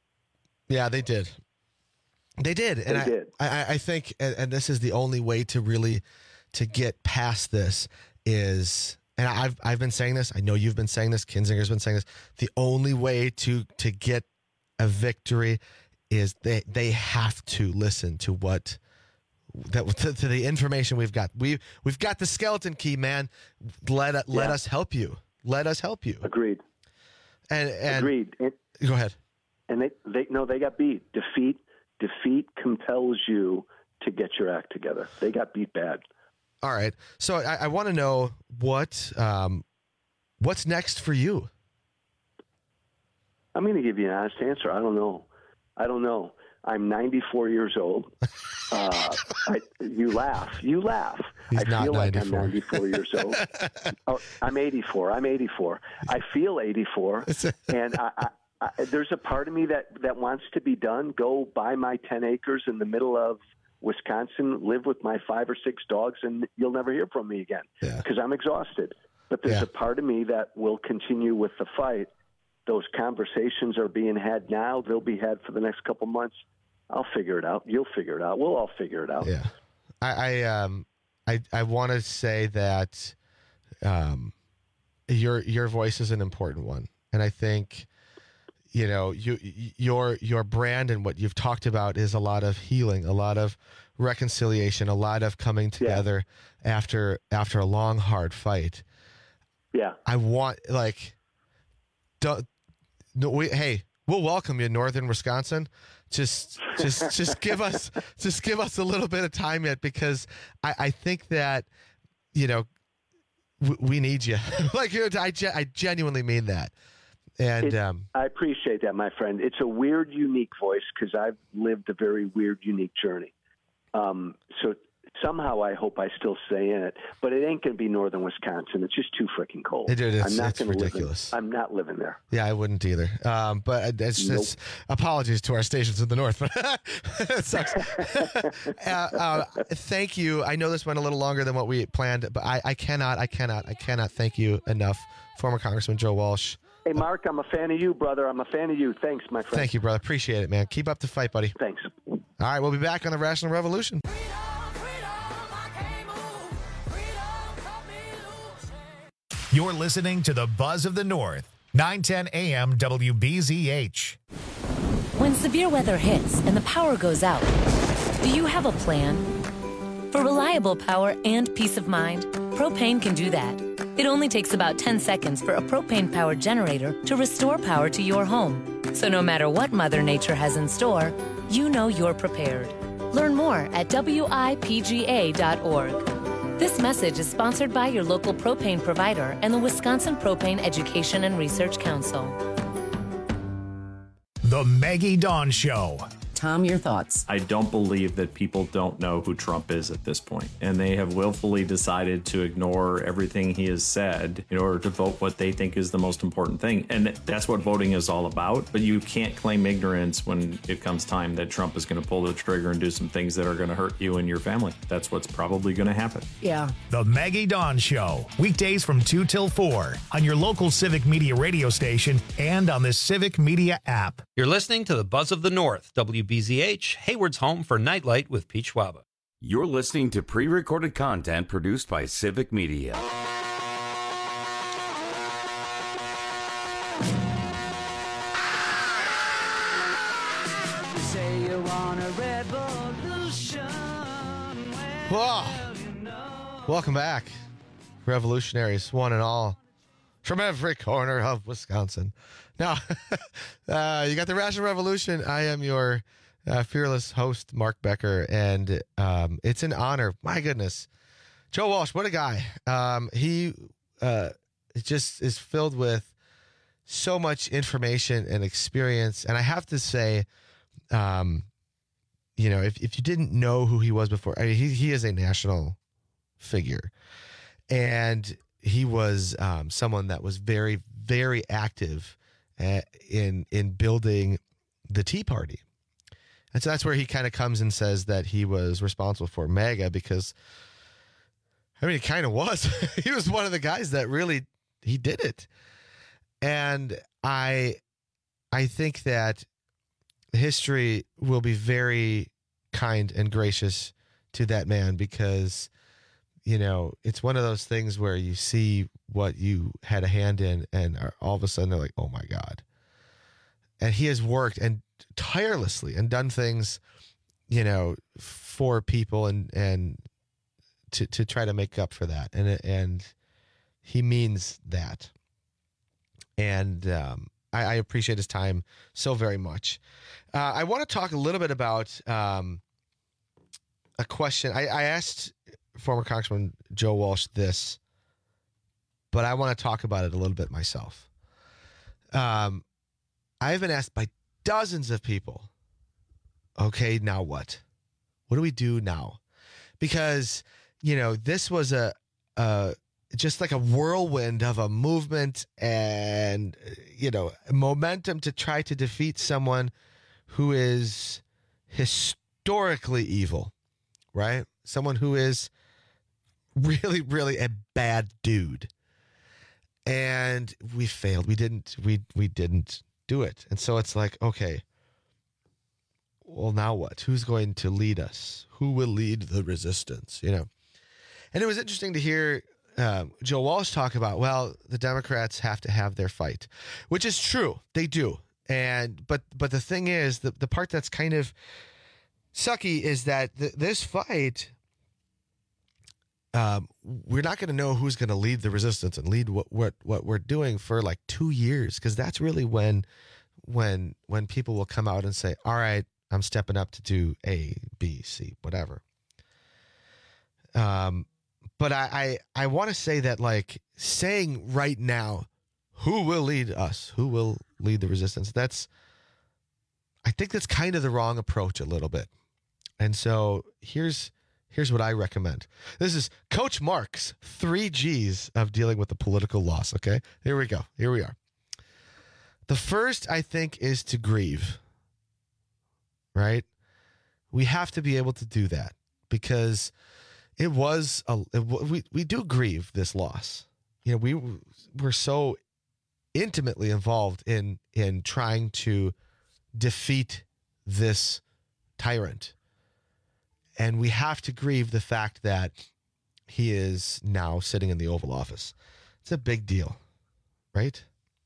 Yeah, they did. They did, and They I, did. I, I think, and, and this is the only way to really to get past this is, and I've I've been saying this. I know you've been saying this. Kinzinger's been saying this. The only way to to get a victory is they they have to listen to what that to, to the information we've got. We we've got the skeleton key, man. Let let Yeah. us help you. Let us help you. Agreed. And, and Agreed. And, go ahead. And they, they no, they got beat. Defeat, defeat compels you to get your act together. They got beat bad. All right. So I, I want to know what um, what's next for you. I'm going to give you an honest answer. I don't know. I don't know. I'm ninety-four years old. Uh, I, you laugh. You laugh. He's I not feel like ninety-four. I'm ninety-four years old. Oh, I'm eighty-four. I'm eighty-four. I feel eighty-four, and I, I, I, there's a part of me that, that wants to be done. Go buy my ten acres in the middle of Wisconsin, live with my five or six dogs, and you'll never hear from me again because I'm exhausted. But there's Yeah. a part of me that will continue with the fight. Those conversations are being had now. They'll be had for the next couple months. I'll figure it out. You'll figure it out. We'll all figure it out. Yeah. I, I um I I want to say that um your your voice is an important one, and I think you know you your your brand and what you've talked about is a lot of healing, a lot of reconciliation, a lot of coming together after after a long hard fight. Yeah. I want like don't no we hey we'll welcome you in northern Wisconsin. Just, just, just give us, just give us a little bit of time yet, because I, I think that, you know, w- we need you. Like, I, I genuinely mean that. And it, um, I appreciate that, my friend. It's a weird, unique voice because I've lived a very weird, unique journey. Um, so somehow I hope I still stay in it, but it ain't going to be northern Wisconsin. It's just too freaking cold. It, it's, I'm not it's gonna ridiculous. Live in, I'm not living there. Yeah, I wouldn't either. Um, but it's Nope. just apologies to our stations in the north. It sucks. uh, uh, thank you. I know this went a little longer than what we planned, but I, I cannot, I cannot, I cannot thank you enough, former Congressman Joe Walsh. Hey, Mark, I'm a fan of you, brother. I'm a fan of you. Thanks, my friend. Thank you, brother. Appreciate it, man. Keep up the fight, buddy. Thanks. All right, we'll be back on the Rational Revolution. You're listening to the Buzz of the North, nine ten A M W B Z H. When severe weather hits and the power goes out, do you have a plan? For reliable power and peace of mind, Propane can do that. It only takes about ten seconds for a propane-powered generator to restore power to your home. So no matter what Mother Nature has in store, you know you're prepared. Learn more at W I P G A dot org. This message is sponsored by your local propane provider and the Wisconsin Propane Education and Research Council. The Maggie Dawn Show. Tom, your thoughts? I don't believe that people don't know who Trump is at this point, and they have willfully decided to ignore everything he has said in order to vote what they think is the most important thing. And that's what voting is all about. But you can't claim ignorance when it comes time that Trump is going to pull the trigger and do some things that are going to hurt you and your family. That's what's probably going to happen. Yeah. The Maggie Dawn Show. Weekdays from two till four on your local Civic Media radio station and on the Civic Media app. You're listening to the Buzz of the North, W B Z H, Hayward's home for Nightlight with Pete Schwaba. You're listening to pre-recorded content produced by Civic Media. You say you want a revolution. Whoa. Welcome back, revolutionaries, one and all, from every corner of Wisconsin. Now, uh, you got the Rational Revolution. I am your uh, fearless host, Mark Becker, and um, it's an honor. My goodness. Joe Walsh, what a guy. Um, he uh, just is filled with so much information and experience. And I have to say, um, you know, if, if you didn't know who he was before, I mean, he, he is a national figure. And he was um, someone that was very, very active uh, in in building the Tea Party. And so that's where he kind of comes and says that he was responsible for MAGA, because, I mean, he kind of was. He was one of the guys that really, he did it. And I, I think that history will be very kind and gracious to that man, because, you know, it's one of those things where you see what you had a hand in and are, all of a sudden they're like, oh my God. And he has worked and tirelessly and done things, you know, for people and, and to, to try to make up for that. And, and he means that. And um, I, I appreciate his time so very much. Uh, I want to talk a little bit about um, a question. I, I asked former Congressman Joe Walsh this, but I want to talk about it a little bit myself. Um, I've been asked by dozens of people, okay, now what? What do we do now? Because, you know, this was a, a just like a whirlwind of a movement and, you know, momentum to try to defeat someone who is historically evil, right? Someone who is really, really a bad dude. And we failed. We didn't, we, we didn't do it. And so it's like, okay, well, now what? Who's going to lead us? Who will lead the resistance? You know? And it was interesting to hear um, Joe Walsh talk about, well, the Democrats have to have their fight, which is true. They do. And, but, but the thing is, the, the part that's kind of sucky is that th- this fight, um, we're not going to know who's going to lead the resistance and lead what, what, what we're doing for like two years. Cause that's really when when when people will come out and say, all right, I'm stepping up to do A, B, C, whatever. Um, but I, I, I want to say that, like, saying right now, who will lead us? Who will lead the resistance? That's, I think that's kind of the wrong approach a little bit. And so here's here's what I recommend. This is Coach Mark's three G's of dealing with the political loss, okay? Here we go. Here we are. The first, I think, is to grieve, right? We have to be able to do that because it was, a, it, we, we do grieve this loss. You know, we were so intimately involved in in trying to defeat this tyrant. And we have to grieve the fact that he is now sitting in the Oval Office. It's a big deal, right?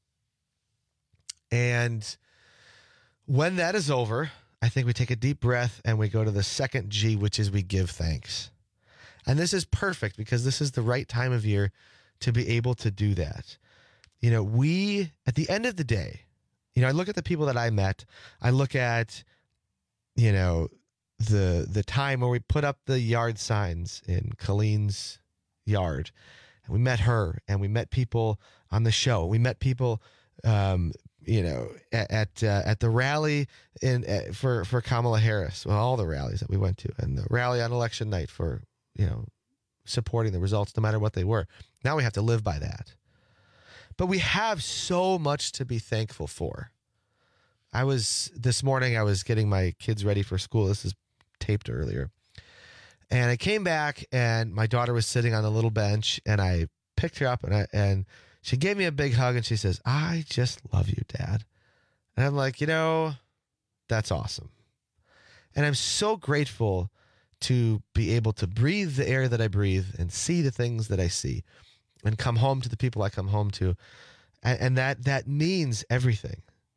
And when that is over, I think we take a deep breath and we go to the second G, which is we give thanks. And this is perfect because this is the right time of year to be able to do that. You know, we, at the end of the day, you know, I look at the people that I met. I look at, you know, the the time where we put up the yard signs in Colleen's yard. And we met her and we met people on the show. We met people, um, you know, at at, uh, at the rally in uh, for, for Kamala Harris. Well, all the rallies that we went to and the rally on election night for, you know, supporting the results no matter what they were. Now we have to live by that. But we have so much to be thankful for. I was, this morning, I was getting my kids ready for school. This is taped earlier. And I came back and my daughter was sitting on a little bench and I picked her up and I, and she gave me a big hug and she says, I just love you, Dad. And I'm like, you know, that's awesome. And I'm so grateful to be able to breathe the air that I breathe and see the things that I see and come home to the people I come home to. And, and that, that means everything.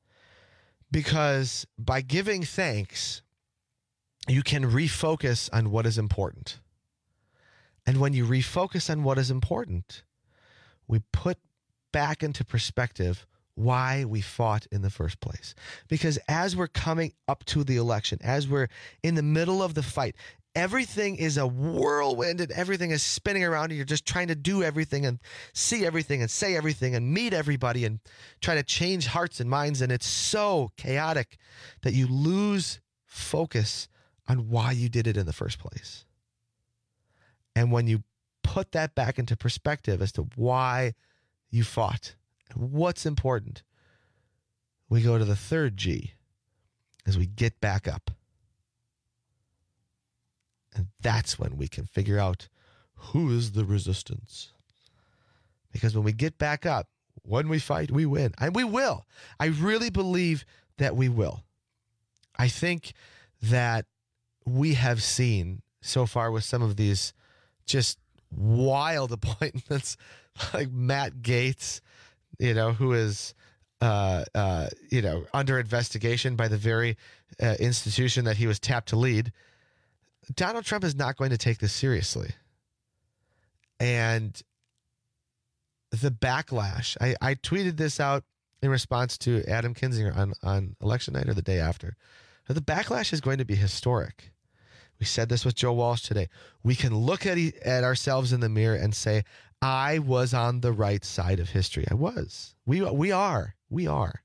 Because by giving thanks, you can refocus on what is important. And when you refocus on what is important, we put back into perspective why we fought in the first place. Because as we're coming up to the election, as we're in the middle of the fight, everything is a whirlwind and everything is spinning around and you're just trying to do everything and see everything and say everything and meet everybody and try to change hearts and minds. And it's so chaotic that you lose focus on why you did it in the first place. And when you put that back into perspective as to why you fought and what's important, we go to the third G as we get back up. And that's when we can figure out who is the resistance. Because when we get back up, when we fight, we win. And we will. I really believe that we will. I think that we have seen so far with some of these just wild appointments like Matt Gaetz, you know, who is, uh, uh, you know, under investigation by the very uh, institution that he was tapped to lead. Donald Trump is not going to take this seriously. And the backlash, I, I tweeted this out in response to Adam Kinzinger on, on election night or the day after. The backlash is going to be historic. We said this with Joe Walsh today. We can look at, at ourselves in the mirror and say, I was on the right side of history. I was. We, we are. We are.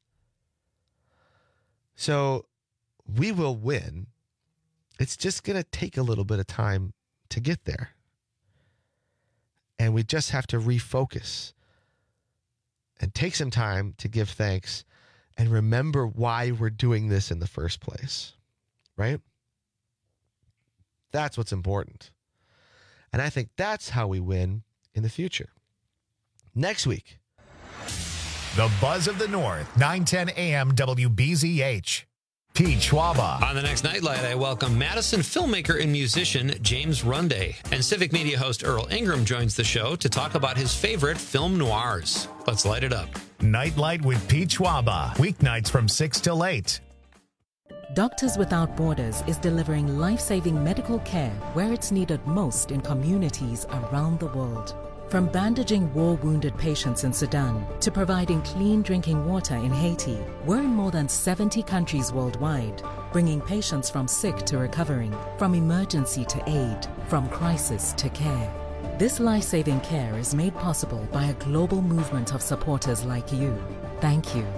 So we will win. It's just going to take a little bit of time to get there. And we just have to refocus and take some time to give thanks and remember why we're doing this in the first place, right? That's what's important. And I think that's how we win in the future. Next week. The Buzz of the North, nine ten a.m. W B Z H. Pete Schwaba. On the next Nightlight, I welcome Madison filmmaker and musician James Runday. And Civic Media host Earl Ingram joins the show to talk about his favorite film noirs. Let's light it up. Nightlight with Pete Schwaba. Weeknights from six till eight. Doctors Without Borders is delivering life-saving medical care where it's needed most in communities around the world. From bandaging war-wounded patients in Sudan to providing clean drinking water in Haiti, we're in more than seventy countries worldwide, bringing patients from sick to recovering, from emergency to aid, from crisis to care. This life-saving care is made possible by a global movement of supporters like you. Thank you.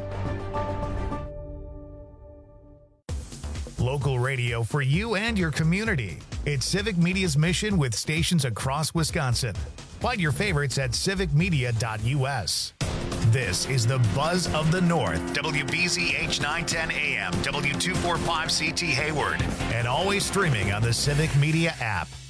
Local radio for you and your community. It's Civic Media's mission with stations across Wisconsin. Find your favorites at civic media dot U S. This is the Buzz of the North, W B Z H nine ten A M, W two forty-five C T Hayward, and always streaming on the Civic Media app.